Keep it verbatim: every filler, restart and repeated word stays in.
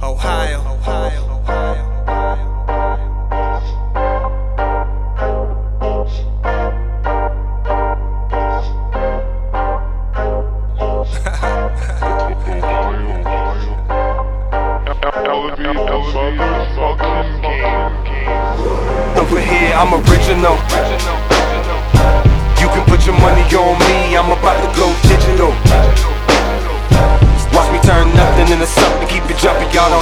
Ohio. Ohio. Over here, I'm original. You can put your money on me, I'm about to go digital. Watch me turn nothing into something, keep it jumping, y'all.